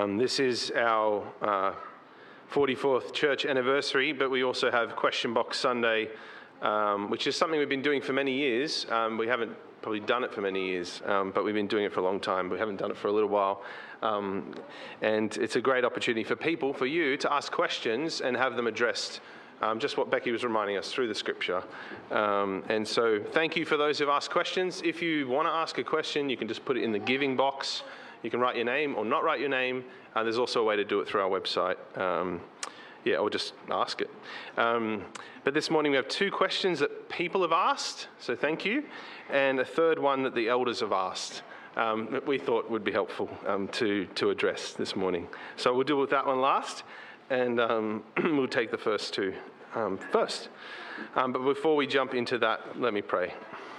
This is our 44th church anniversary, but we also have Question Box Sunday, which is something we've been doing for many years. We haven't probably done it for many years, but we've been doing it for a long time. We haven't done it for a little while. And it's a great opportunity for people, for you, to ask questions and have them addressed. Just what Becky was reminding us through the scripture. And so thank you for those who've asked questions. If you want to ask a question, you can just put it in the giving box. You can write your name or not write your name. There's also a way to do it through our website. Or just ask it. But this morning we have two questions that people have asked, so thank you, and a third one that the elders have asked that we thought would be helpful to address this morning. So we'll deal with that one last, and we'll take the first two first. But before we jump into that, let me pray.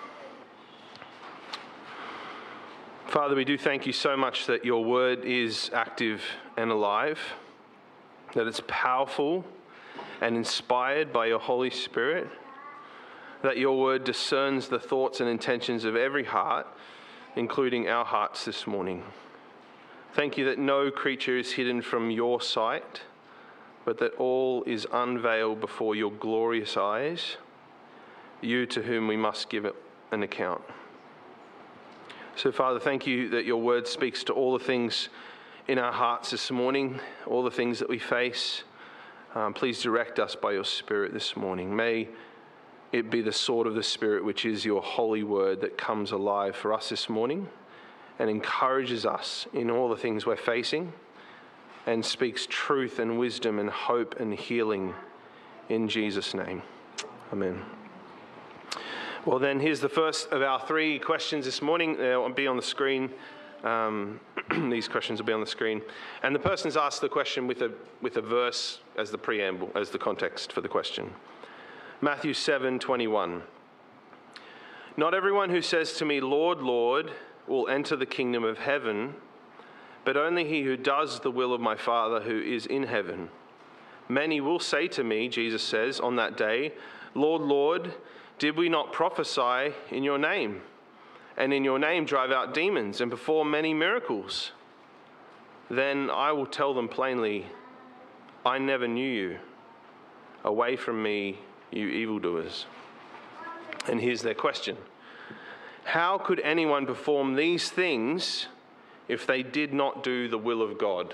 Father, we do thank you so much that your word is active and alive, that it's powerful and inspired by your Holy Spirit, that your word discerns the thoughts and intentions of every heart, including our hearts this morning. Thank you that no creature is hidden from your sight, but that all is unveiled before your glorious eyes, you to whom we must give an account. So, Father, thank you that your word speaks to all the things in our hearts this morning, all the things that we face. Please direct us by your Spirit this morning. May it be the sword of the Spirit, which is your holy word, that comes alive for us this morning and encourages us in all the things we're facing and speaks truth and wisdom and hope and healing in Jesus' name. Amen. Well, then, here's the first of our three questions this morning. They'll be on the screen. These questions will be on the screen. And the person's asked the question with a verse as the preamble, as the context for the question. Matthew 7:21. Not everyone who says to me, Lord, Lord, will enter the kingdom of heaven, but only he who does the will of my Father who is in heaven. Many will say to me, Jesus says, on that day, Lord, Lord, did we not prophesy in your name, and in your name drive out demons and perform many miracles? Then I will tell them plainly, I never knew you. Away from me, you evildoers. And here's their question. How could anyone perform these things if they did not do the will of God?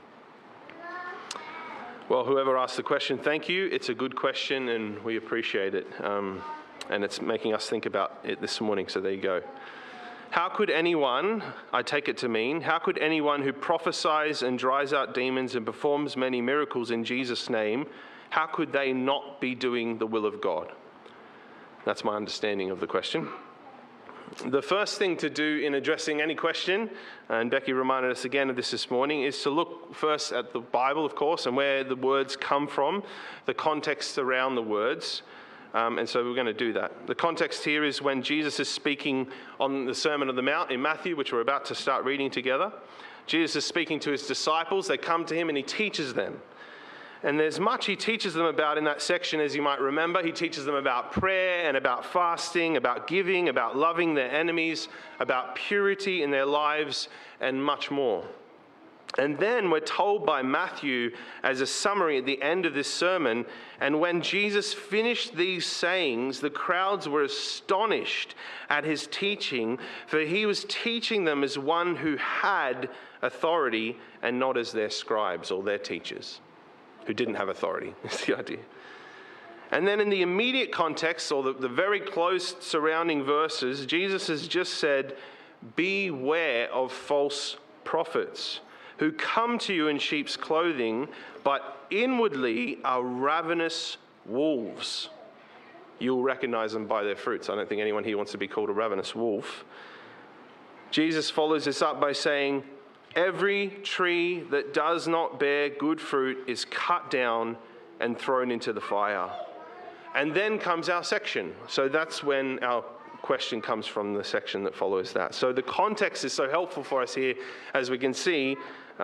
Well, whoever asked the question, thank you. It's a good question and we appreciate it. And it's making us think about it this morning, so there you go. How could anyone, I take it to mean, how could anyone who prophesies and drives out demons and performs many miracles in Jesus' name, how could they not be doing the will of God? That's my understanding of the question. The first thing to do in addressing any question, and Becky reminded us again of this morning, is to look first at the Bible, of course, and where the words come from, the context around the words. And so we're going to do that. The context here is when Jesus is speaking on the Sermon on the Mount in Matthew, which we're about to start reading together. Jesus is speaking to his disciples. They come to him and he teaches them. And there's much he teaches them about in that section, as you might remember. He teaches them about prayer and about fasting, about giving, about loving their enemies, about purity in their lives, and much more. And then we're told by Matthew as a summary at the end of this sermon, and when Jesus finished these sayings, the crowds were astonished at his teaching, for he was teaching them as one who had authority and not as their scribes or their teachers, who didn't have authority, is the idea. And then in the immediate context, or the very close surrounding verses, Jesus has just said, beware of false prophets, who come to you in sheep's clothing, but inwardly are ravenous wolves. You'll recognize them by their fruits. I don't think anyone here wants to be called a ravenous wolf. Jesus follows this up by saying, every tree that does not bear good fruit is cut down and thrown into the fire. And then comes our section. So that's when our question comes from, the section that follows that. So the context is so helpful for us here, as we can see.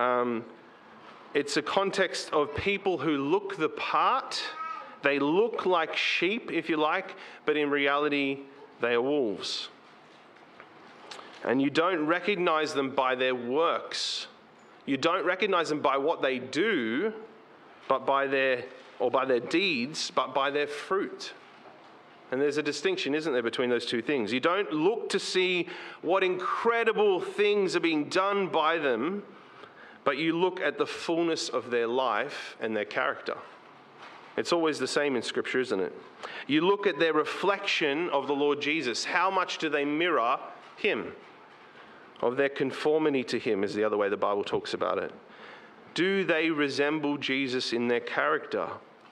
It's a context of people who look the part. They look like sheep, if you like, but in reality, they are wolves. And you don't recognize them by their works. You don't recognize them by what they do, but by their deeds, but by their fruit. And there's a distinction, isn't there, between those two things? You don't look to see what incredible things are being done by them, but you look at the fullness of their life and their character. It's always the same in Scripture, isn't it? You look at their reflection of the Lord Jesus. How much do they mirror him? Of their conformity to him is the other way the Bible talks about it. Do they resemble Jesus in their character?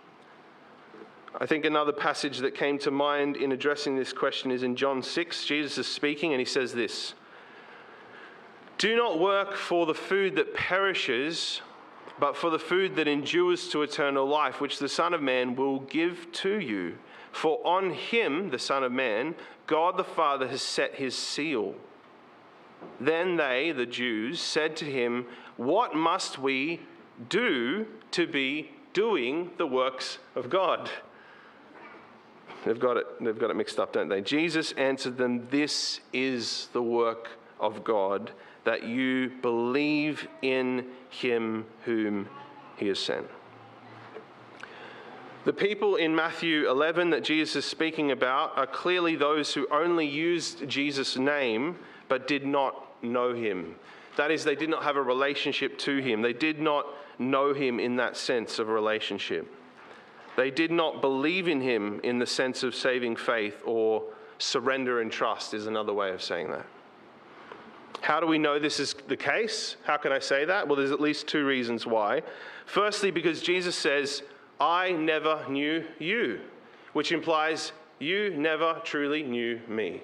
I think another passage that came to mind in addressing this question is in John 6. Jesus is speaking and he says this: "Do not work for the food that perishes, but for the food that endures to eternal life, which the Son of Man will give to you. For on him, the Son of Man, God the Father has set his seal." Then they, the Jews, said to him, "What must we do to be doing the works of God?" They've got it mixed up, don't they? Jesus answered them, "This is the work of God, that you believe in him whom he has sent." The people in Matthew 11 that Jesus is speaking about are clearly those who only used Jesus' name but did not know him. That is, they did not have a relationship to him. They did not know him in that sense of a relationship. They did not believe in him in the sense of saving faith, or surrender and trust is another way of saying that. How do we know this is the case? How can I say that? Well, there's at least two reasons why. Firstly, because Jesus says, "I never knew you," which implies you never truly knew me.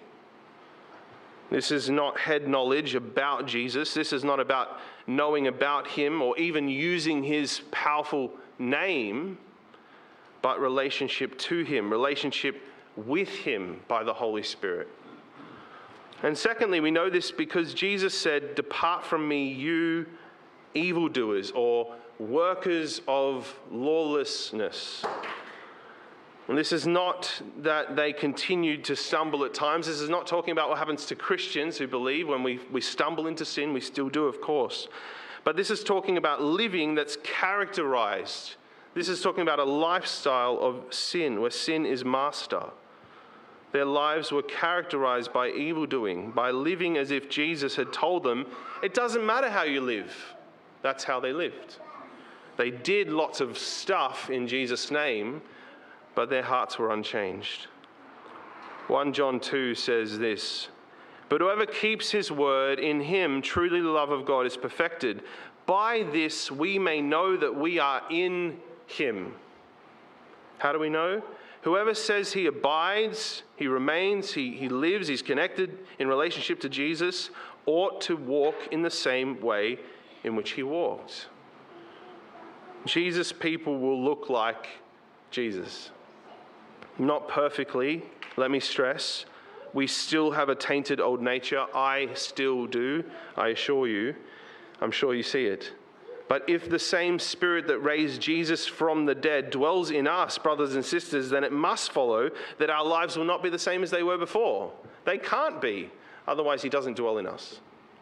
This is not head knowledge about Jesus. This is not about knowing about him or even using his powerful name, but relationship to him, relationship with him by the Holy Spirit. And secondly, we know this because Jesus said, "Depart from me, you evildoers," or workers of lawlessness. And this is not that they continued to stumble at times. This is not talking about what happens to Christians who believe when we stumble into sin. We still do, of course. But this is talking about living that's characterized. This is talking about a lifestyle of sin, where sin is master. Their lives were characterized by evildoing, by living as if Jesus had told them, it doesn't matter how you live. That's how they lived. They did lots of stuff in Jesus' name, but their hearts were unchanged. 1 John 2 says this: "But whoever keeps his word, in him truly the love of God is perfected. By this we may know that we are in him." How do we know? Whoever says he abides, he remains, he lives, he's connected in relationship to Jesus, ought to walk in the same way in which he walked. Jesus' people will look like Jesus. Not perfectly, let me stress. We still have a tainted old nature. I still do, I assure you. I'm sure you see it. But if the same Spirit that raised Jesus from the dead dwells in us, brothers and sisters, then it must follow that our lives will not be the same as they were before. They can't be. Otherwise, he doesn't dwell in us.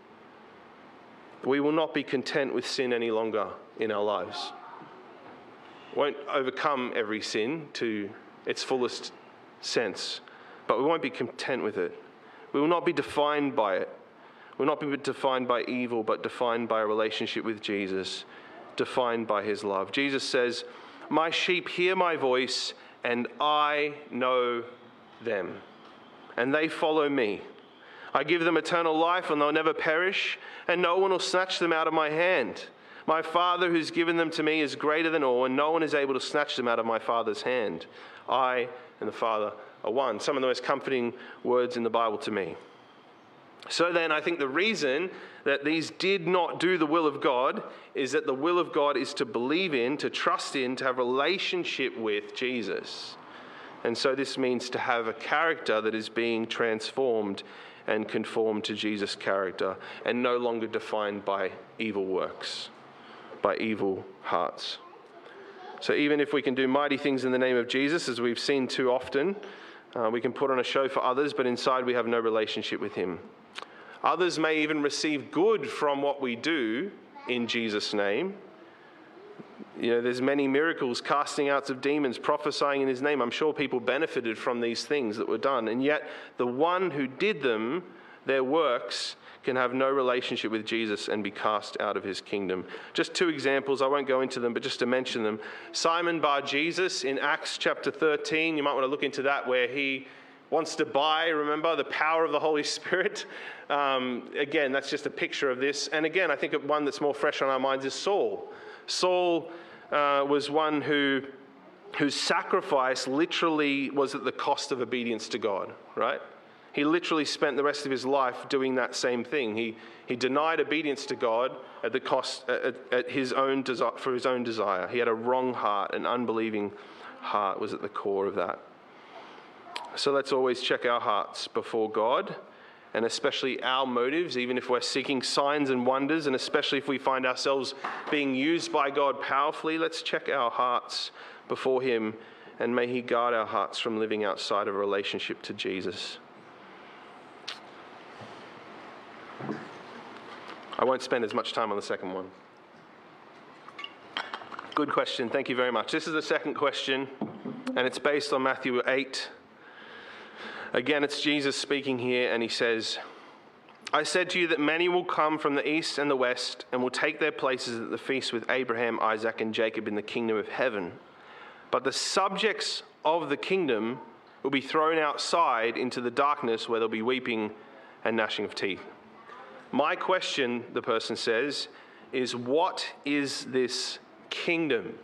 We will not be content with sin any longer in our lives. Won't overcome every sin to its fullest sense, but we won't be content with it. We will not be defined by it. We'll not be defined by evil, but defined by a relationship with Jesus, defined by his love. Jesus says, "My sheep hear my voice, and I know them, and they follow me. I give them eternal life, and they'll never perish, and no one will snatch them out of my hand. My Father who's given them to me is greater than all, and no one is able to snatch them out of my Father's hand. I and the Father are one." Some of the most comforting words in the Bible to me. So then, I think the reason that these did not do the will of God is that the will of God is to believe in, to trust in, to have a relationship with Jesus. And so this means to have a character that is being transformed and conformed to Jesus' character, and no longer defined by evil works, by evil hearts. So even if we can do mighty things in the name of Jesus, as we've seen too often, we can put on a show for others, but inside we have no relationship with him. Others may even receive good from what we do, in Jesus' name. There's many miracles, casting out of demons, prophesying in his name. I'm sure people benefited from these things that were done. And yet the one who did them, their works, can have no relationship with Jesus and be cast out of his kingdom. Just two examples, I won't go into them, but just to mention them. Simon Bar-Jesus in Acts chapter 13, you might want to look into that, where he wants to buy, remember, the power of the Holy Spirit. Again, that's just a picture of this. And again, I think one that's more fresh on our minds is Saul. Saul was one whose sacrifice literally was at the cost of obedience to God, right? He literally spent the rest of his life doing that same thing. He denied obedience to God at the cost at his own for his own desire. He had a wrong heart, an unbelieving heart was at the core of that. So let's always check our hearts before God, and especially our motives, even if we're seeking signs and wonders, and especially if we find ourselves being used by God powerfully. Let's check our hearts before him, and may he guard our hearts from living outside of a relationship to Jesus. I won't spend as much time on the second one. Good question. Thank you very much. This is the second question, and it's based on Matthew 8. Again, it's Jesus speaking here, and he says, I said to you that many will come from the east and the west and will take their places at the feast with Abraham, Isaac, and Jacob in the kingdom of heaven. But the subjects of the kingdom will be thrown outside into the darkness where there'll be weeping and gnashing of teeth. My question, the person says, is what is this kingdom?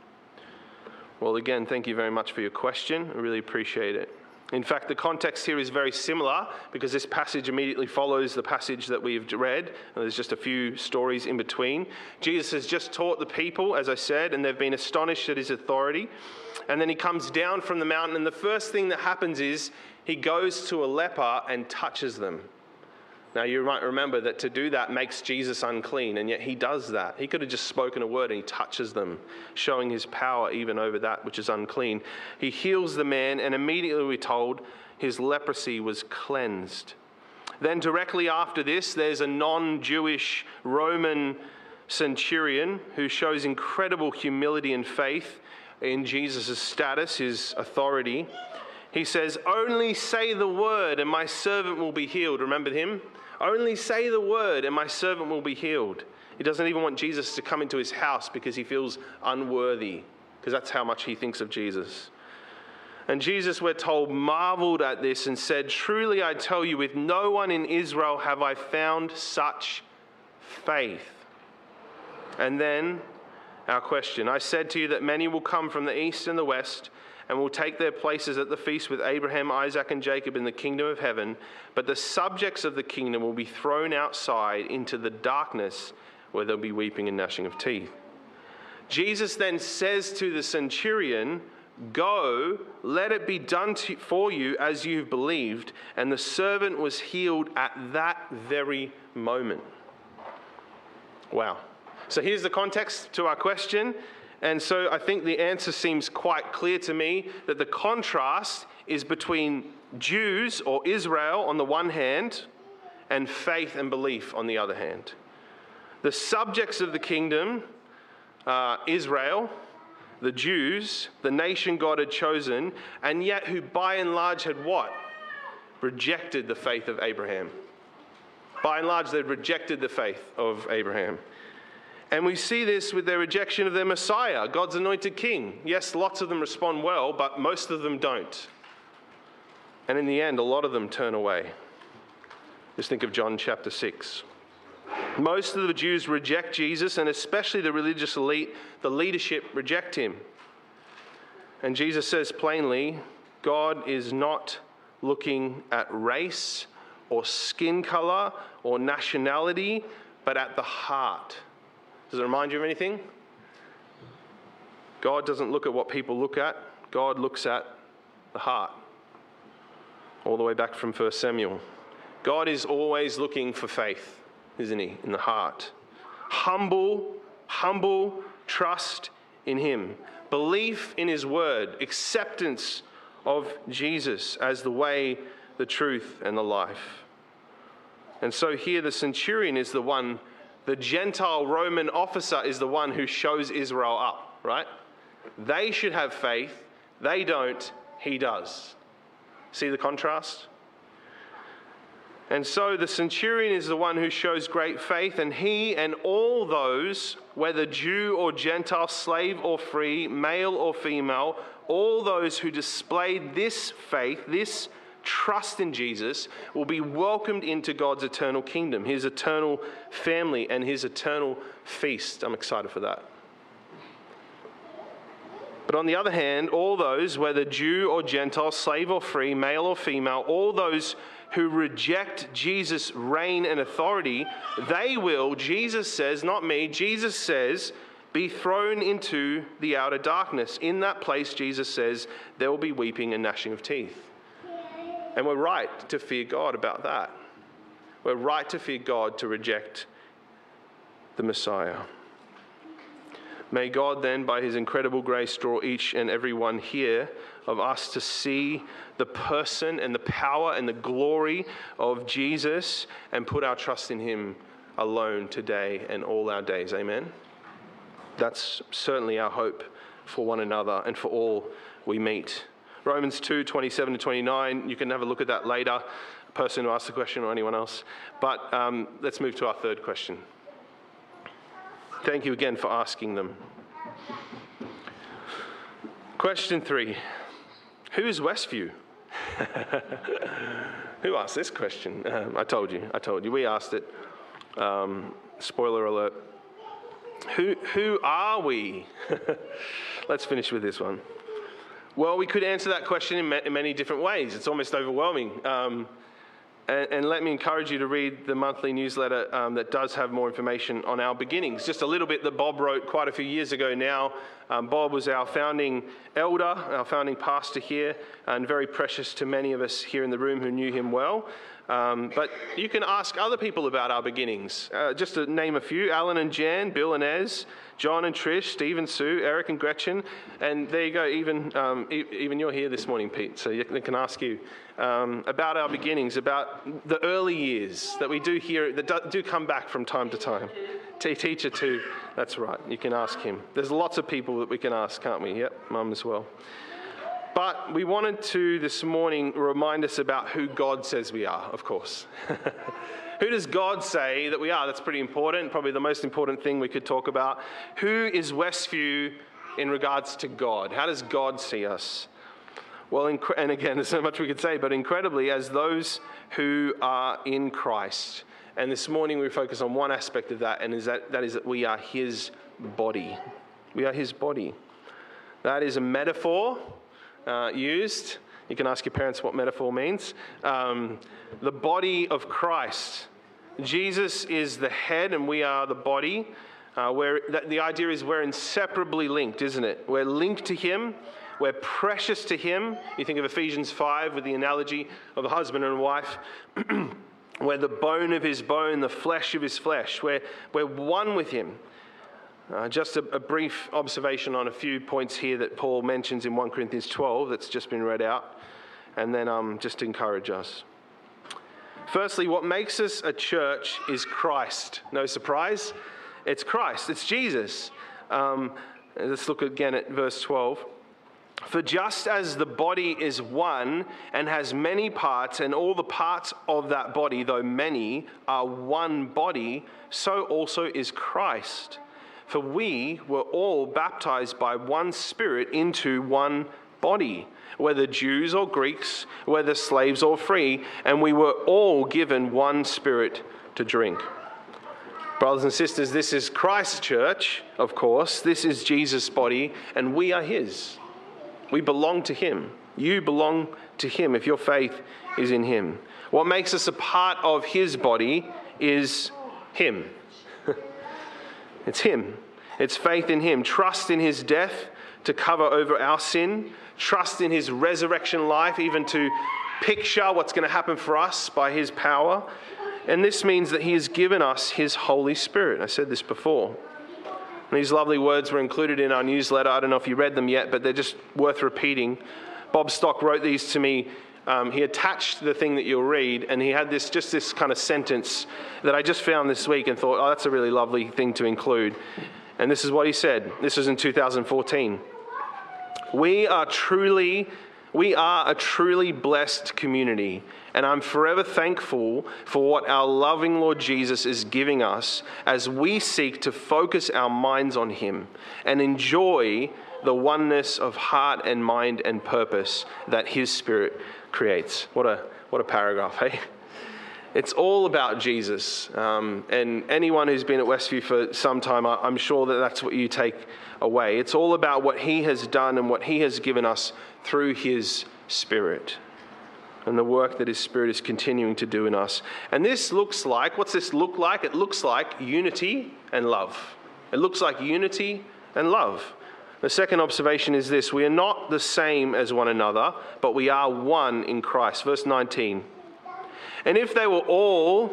Well, again, thank you very much for your question. I really appreciate it. In fact, the context here is very similar because this passage immediately follows the passage that we've read, and there's just a few stories in between. Jesus has just taught the people, as I said, and they've been astonished at his authority. And then he comes down from the mountain, and the first thing that happens is he goes to a leper and touches them. Now, you might remember that to do that makes Jesus unclean, and yet he does that. He could have just spoken a word and he touches them, showing his power even over that which is unclean. He heals the man, and immediately we're told his leprosy was cleansed. Then directly after this, there's a non-Jewish Roman centurion who shows incredible humility and faith in Jesus' status, his authority. He says, only say the word and my servant will be healed. Remember him? Only say the word and my servant will be healed. He doesn't even want Jesus to come into his house because he feels unworthy, because that's how much he thinks of Jesus. And Jesus, we're told, marveled at this and said, truly I tell you, with no one in Israel have I found such faith. And then our question, I said to you that many will come from the east and the west and will take their places at the feast with Abraham, Isaac, and Jacob in the kingdom of heaven. But the subjects of the kingdom will be thrown outside into the darkness where there'll be weeping and gnashing of teeth. Jesus then says to the centurion, go, let it be done for you as you've believed. And the servant was healed at that very moment. Wow. So here's the context to our question. And so I think the answer seems quite clear to me that the contrast is between Jews or Israel on the one hand and faith and belief on the other hand. The subjects of the kingdom, Israel, the Jews, the nation God had chosen, and yet who by and large had what? Rejected the faith of Abraham. By and large, they'd rejected the faith of Abraham. And we see this with their rejection of their Messiah, God's anointed king. Yes, lots of them respond well, but most of them don't. And in the end, a lot of them turn away. Just think of John chapter 6. Most of the Jews reject Jesus, and especially the religious elite, the leadership reject him. And Jesus says plainly, God is not looking at race or skin color or nationality, but at the heart. Does it remind you of anything? God doesn't look at what people look at. God looks at the heart. All the way back from 1 Samuel. God is always looking for faith, isn't he? In the heart. Humble trust in him. Belief in his word. Acceptance of Jesus as the way, the truth, and the life. And so here the centurion is the one The Gentile Roman officer is the one who shows Israel up, right? They should have faith. They don't. He does. See the contrast? And so the centurion is the one who shows great faith, and he and all those, whether Jew or Gentile, slave or free, male or female, all those who displayed this faith, this trust in Jesus, will be welcomed into God's eternal kingdom, his eternal family, and his eternal feast. I'm excited for that. But on the other hand, all those, whether Jew or Gentile, slave or free, male or female, all those who reject Jesus' reign and authority, they will, Jesus says, not me, Jesus says, be thrown into the outer darkness. In that place, Jesus says, there will be weeping and gnashing of teeth. And we're right to fear God about that. We're right to fear God to reject the Messiah. May God then, by his incredible grace, draw each and every one here of us to see the person and the power and the glory of Jesus and put our trust in him alone today and all our days. Amen? That's certainly our hope for one another and for all we meet. Romans 2:27-29, you can have a look at that later, a person who asked the question or anyone else. But let's move to our third question. Thank you again for asking them. Question 3. Who is Westview? Who asked this question? I told you. We asked it. Spoiler alert. Who are we? Let's finish with this one. Well, we could answer that question in many different ways. It's almost overwhelming. And let me encourage you to read the monthly newsletter that does have more information on our beginnings. Just a little bit that Bob wrote quite a few years ago now. Bob was our founding elder, our founding pastor here, and very precious to many of us here in the room who knew him well. But you can ask other people about our beginnings. Just to name a few, Alan and Jan, Bill and Ez, John and Trish, Steve and Sue, Eric and Gretchen. And there you go, even you're here this morning, Pete, so they can ask you about our beginnings, about the early years that we do hear, that do come back from time to time. Teacher too, that's right, you can ask him. There's lots of people that we can ask, can't we? Yep, Mum as well. But we wanted to this morning remind us about who God says we are, of course. Who does God say that we are? That's pretty important, probably the most important thing we could talk about. Who is Westview in regards to God? How does God see us? Well, and again, there's so much we could say, but incredibly, as those who are in Christ. And this morning we focus on one aspect of that, and that is that we are his body. We are his body. That is a metaphor used. You can ask your parents what metaphor means. The body of Christ. Jesus is the head and we are the body. The idea is we're inseparably linked, isn't it? We're linked to him. We're precious to him. You think of Ephesians 5 with the analogy of a husband and wife. We're the bone of his bone, the flesh of his flesh. We're one with him. Just a brief observation on a few points here that Paul mentions in 1 Corinthians 12 that's just been read out, and then just to encourage us. Firstly, what makes us a church is Christ. No surprise. It's Christ. It's Jesus. Let's look again at verse 12. For just as the body is one and has many parts, and all the parts of that body, though many, are one body, so also is Christ. For we were all baptized by one Spirit into one body, whether Jews or Greeks, whether slaves or free, and we were all given one Spirit to drink. Brothers and sisters, this is Christ's church, of course. This is Jesus' body, and we are his. We belong to him. You belong to him if your faith is in him. What makes us a part of his body is him. It's him. It's faith in him. Trust in his death to cover over our sin. Trust in his resurrection life, even to picture what's going to happen for us by his power. And this means that he has given us his Holy Spirit. I said this before. And these lovely words were included in our newsletter. I don't know if you read them yet, but they're just worth repeating. Bob Stock wrote these to me he attached the thing that you'll read, and he had this kind of sentence that I just found this week and thought, oh, that's a really lovely thing to include. And this is what he said. This was in 2014. We are a truly blessed community, and I'm forever thankful for what our loving Lord Jesus is giving us as we seek to focus our minds on him and enjoy the oneness of heart and mind and purpose that his Spirit creates. What a paragraph, hey? It's all about Jesus. And anyone who's been at Westview for some time, I'm sure that that's what you take away. It's all about what he has done and what he has given us through his Spirit and the work that his Spirit is continuing to do in us. And this looks like, what's this look like? It looks like unity and love. It looks like unity and love. The second observation is this: we are not the same as one another, but we are one in Christ. Verse 19. And if they were all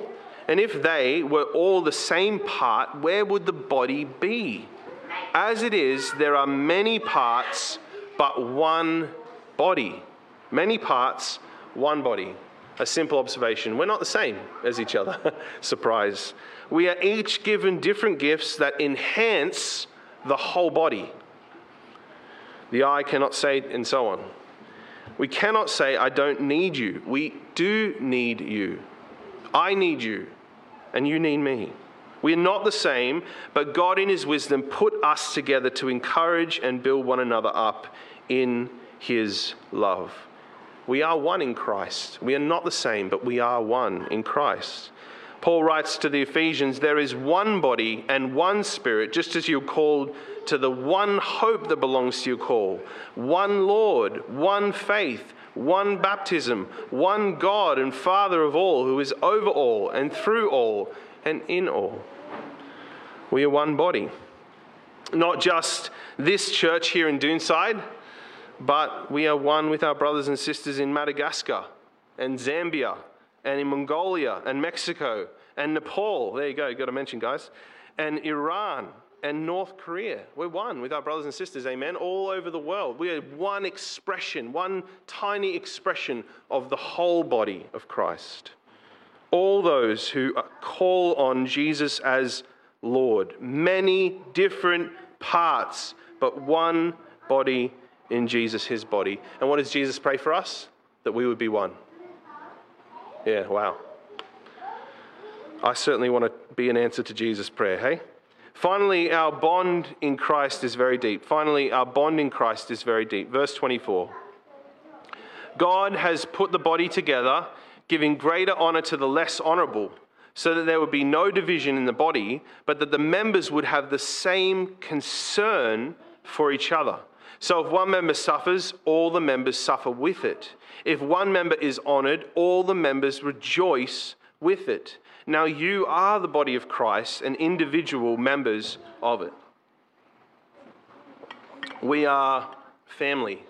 the same part, where would the body be? As it is, there are many parts, but one body. Many parts, one body. A simple observation. We're not the same as each other. Surprise. We are each given different gifts that enhance the whole body. The eye cannot say, and so on. We cannot say, I don't need you. We do need you. I need you, and you need me. We are not the same, but God in his wisdom put us together to encourage and build one another up in his love. We are one in Christ. We are not the same, but we are one in Christ. Paul writes to the Ephesians, there is one body and one Spirit, just as you're called to the one hope that belongs to your call. One Lord, one faith, one baptism, one God and Father of all, who is over all and through all and in all. We are one body. Not just this church here in Doonside, but we are one with our brothers and sisters in Madagascar and Zambia and in Mongolia and Mexico and Nepal. There you go, got to mention, guys. And Iran and North Korea. We're one with our brothers and sisters, amen, all over the world. We are one expression, one tiny expression of the whole body of Christ. All those who call on Jesus as Lord. Many different parts, but one body in Jesus, his body. And what does Jesus pray for us? That we would be one. Yeah, wow. I certainly want to be an answer to Jesus' prayer, hey? Finally, our bond in Christ is very deep. Verse 24. God has put the body together, giving greater honor to the less honorable, so that there would be no division in the body, but that the members would have the same concern for each other. So if one member suffers, all the members suffer with it. If one member is honored, all the members rejoice with it. Now you are the body of Christ and individual members of it. We are family.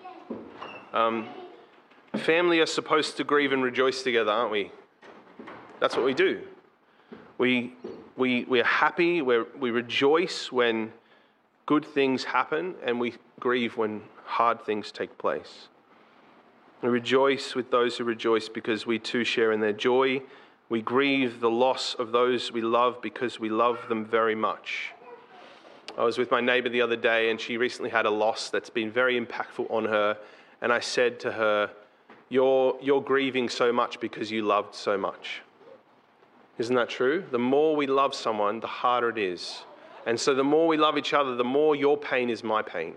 Family are supposed to grieve and rejoice together, aren't we? That's what we do. We are happy, we rejoice when good things happen, and we grieve when hard things take place. We rejoice with those who rejoice because we too share in their joy. We grieve the loss of those we love because we love them very much. I was with my neighbor the other day, and she recently had a loss that's been very impactful on her. And I said to her, you're grieving so much because you loved so much. Isn't that true? The more we love someone, the harder it is. And so the more we love each other, the more your pain is my pain.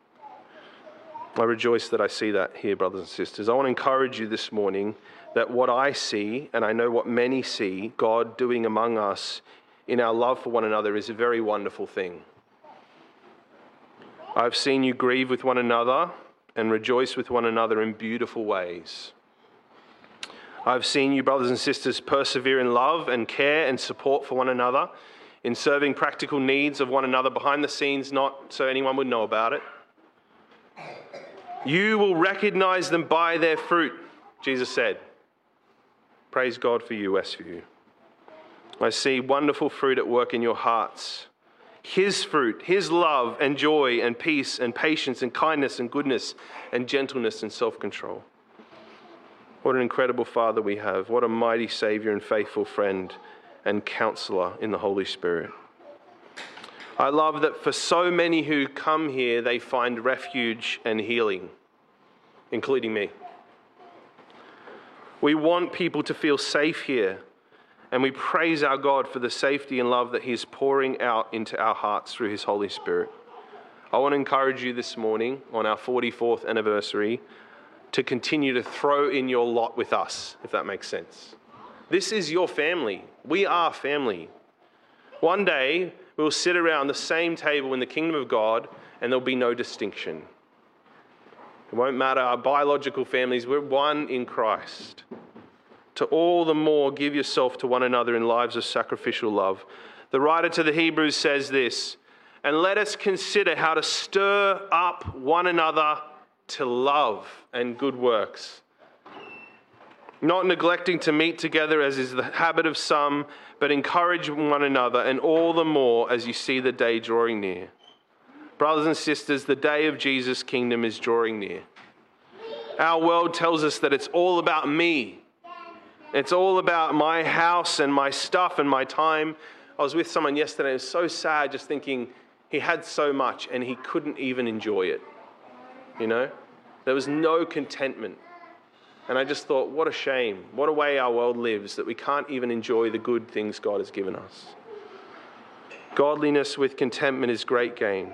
I rejoice that I see that here, brothers and sisters. I want to encourage you this morning that what I see, and I know what many see, God doing among us in our love for one another is a very wonderful thing. I've seen you grieve with one another and rejoice with one another in beautiful ways. I've seen you, brothers and sisters, persevere in love and care and support for one another, in serving practical needs of one another behind the scenes, not so anyone would know about it. You will recognize them by their fruit, Jesus said. Praise God for you, Westview. I see wonderful fruit at work in your hearts. His fruit, his love and joy and peace and patience and kindness and goodness and gentleness and self-control. What an incredible Father we have. What a mighty Savior and faithful friend and counselor in the Holy Spirit. I love that for so many who come here, they find refuge and healing, including me. We want people to feel safe here, and we praise our God for the safety and love that He's pouring out into our hearts through His Holy Spirit. I want to encourage you this morning on our 44th anniversary to continue to throw in your lot with us, if that makes sense. This is your family. We are family. One day, we'll sit around the same table in the kingdom of God, and there'll be no distinction. It won't matter our biological families. We're one in Christ. To all the more give yourself to one another in lives of sacrificial love. The writer to the Hebrews says this, and let us consider how to stir up one another to love and good works, not neglecting to meet together as is the habit of some, but encourage one another, and all the more as you see the day drawing near. Brothers and sisters, the day of Jesus' kingdom is drawing near. Our world tells us that it's all about me. It's all about my house and my stuff and my time. I was with someone yesterday, it was so sad just thinking he had so much and he couldn't even enjoy it. You know? There was no contentment. And I just thought, what a shame. What a way our world lives that we can't even enjoy the good things God has given us. Godliness with contentment is great gain.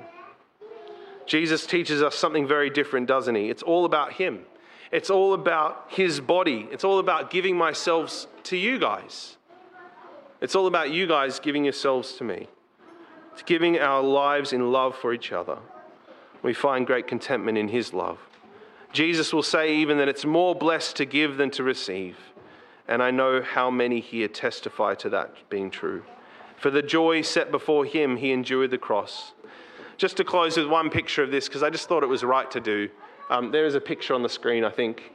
Jesus teaches us something very different, doesn't he? It's all about him. It's all about his body. It's all about giving myself to you guys. It's all about you guys giving yourselves to me. It's giving our lives in love for each other. We find great contentment in his love. Jesus will say even that it's more blessed to give than to receive. And I know how many here testify to that being true. For the joy set before him, he endured the cross. Just to close with one picture of this, because I just thought it was right to do. There is a picture on the screen, I think.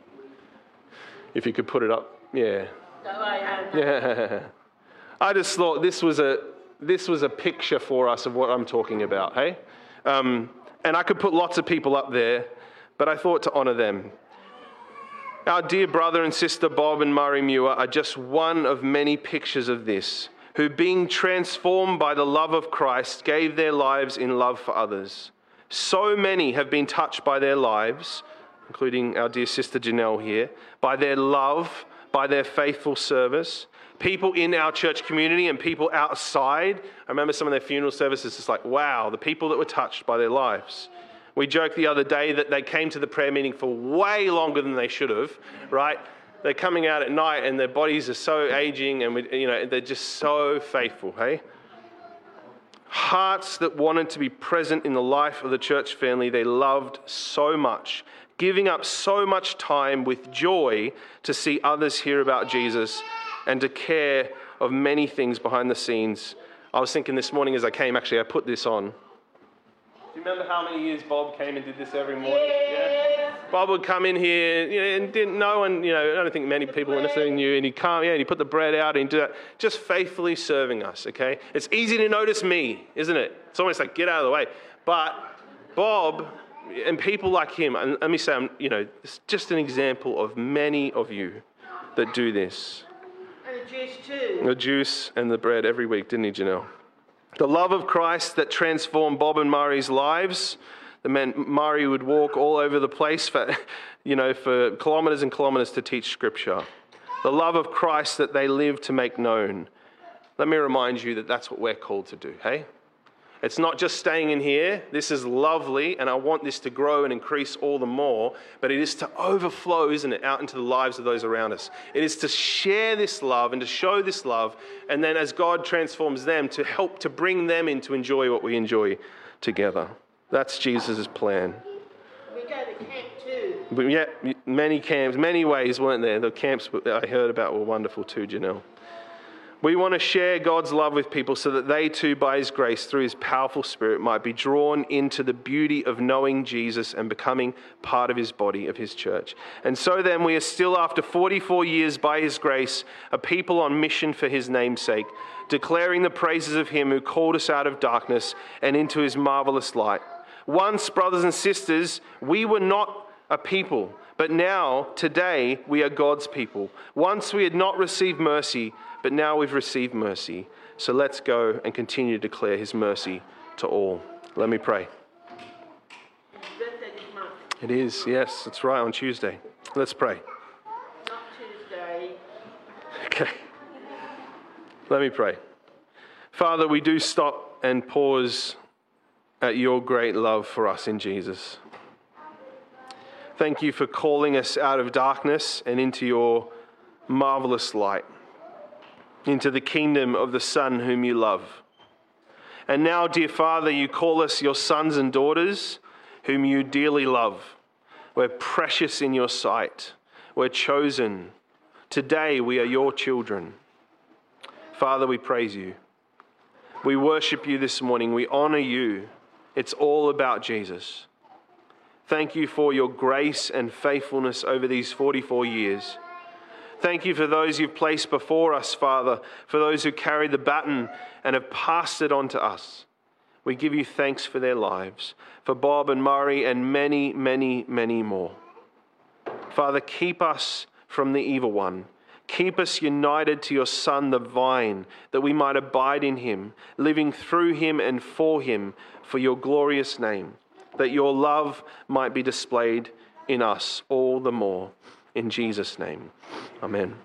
If you could put it up. Yeah. Yeah. I just thought this was a picture for us of what I'm talking about, hey? And I could put lots of people up there, but I thought to honor them. Our dear brother and sister Bob and Murray Muir are just one of many pictures of this, who being transformed by the love of Christ gave their lives in love for others. So many have been touched by their lives, including our dear sister Janelle here, by their love, by their faithful service. People in our church community and people outside. I remember some of their funeral services, it's like, wow, the people that were touched by their lives. We joked the other day that they came to the prayer meeting for way longer than they should have, right? They're coming out at night and their bodies are so aging and they're just so faithful, hey? Hearts that wanted to be present in the life of the church family, they loved so much, giving up so much time with joy to see others hear about Jesus and to care of many things behind the scenes. I was thinking this morning as I came, actually, I put this on. Do you remember how many years Bob came and did this every morning? Yeah. Bob would come in here, and didn't know, and I don't think many people necessarily knew, and he'd come, and he'd put the bread out and do that, just faithfully serving us, okay? It's easy to notice me, isn't it? It's almost like, get out of the way. But Bob and people like him, and let me say, it's just an example of many of you that do this. And the juice too. The juice and the bread every week, didn't he, Janelle? The love of Christ that transformed Bob and Murray's lives. The man Murray would walk all over the place for kilometres and kilometres to teach Scripture. The love of Christ that they lived to make known. Let me remind you that that's what we're called to do, hey? It's not just staying in here. This is lovely, and I want this to grow and increase all the more, but it is to overflow, isn't it, out into the lives of those around us. It is to share this love and to show this love, and then as God transforms them, to help to bring them in to enjoy what we enjoy together. That's Jesus' plan. We go to camp too. But yeah, many camps, many ways, weren't there? The camps I heard about were wonderful too, Janelle. We want to share God's love with people so that they too, by his grace, through his powerful Spirit, might be drawn into the beauty of knowing Jesus and becoming part of his body, of his church. And so then we are still, after 44 years, by his grace, a people on mission for his name's sake, declaring the praises of him who called us out of darkness and into his marvelous light. Once, brothers and sisters, we were not a people. But now, today, we are God's people. Once we had not received mercy, but now we've received mercy. So let's go and continue to declare his mercy to all. Let me pray. Birthday this month. It is, yes, it's right, on Tuesday. Let's pray. Not Tuesday. Okay. Let me pray. Father, we do stop and pause at your great love for us in Jesus. Thank you for calling us out of darkness and into your marvelous light, into the kingdom of the Son whom you love. And now, dear Father, you call us your sons and daughters whom you dearly love. We're precious in your sight. We're chosen. Today we are your children. Father, we praise you. We worship you this morning. We honor you. It's all about Jesus. Thank you for your grace and faithfulness over these 44 years. Thank you for those you've placed before us, Father, for those who carry the baton and have passed it on to us. We give you thanks for their lives, for Bob and Murray and many, many, many more. Father, keep us from the evil one. Keep us united to your Son, the vine, that we might abide in him, living through him and for him, for your glorious name, that your love might be displayed in us all the more. In Jesus' name, amen.